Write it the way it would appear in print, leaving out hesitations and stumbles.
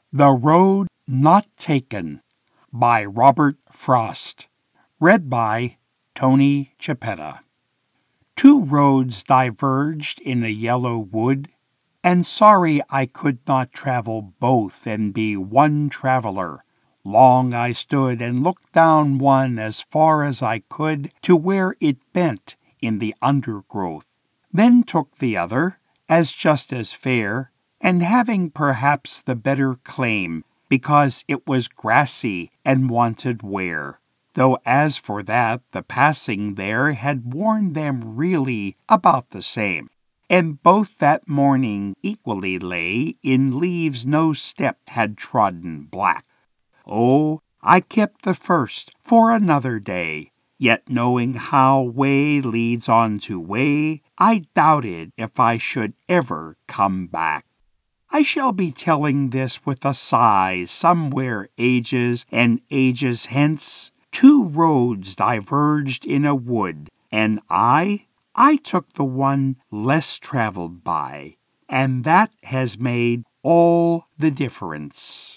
The Road Not Taken by Robert Frost. Read by Tony Chiappetta. Two roads diverged in a yellow wood, and sorry I could not travel both and be one traveler. Long I stood and looked down one as far as I could to where it bent in the undergrowth, then took the other, as just as fair, and having perhaps the better claim, because it was grassy and wanted wear, though as for that the passing there had worn them really about the same, and both that morning equally lay in leaves no step had trodden black. Oh, I kept the first for another day, yet knowing how way leads on to way, I doubted if I should ever come back. I shall be telling this with a sigh somewhere ages and ages hence. Two roads diverged in a wood, and I took the one less traveled by, and that has made all the difference.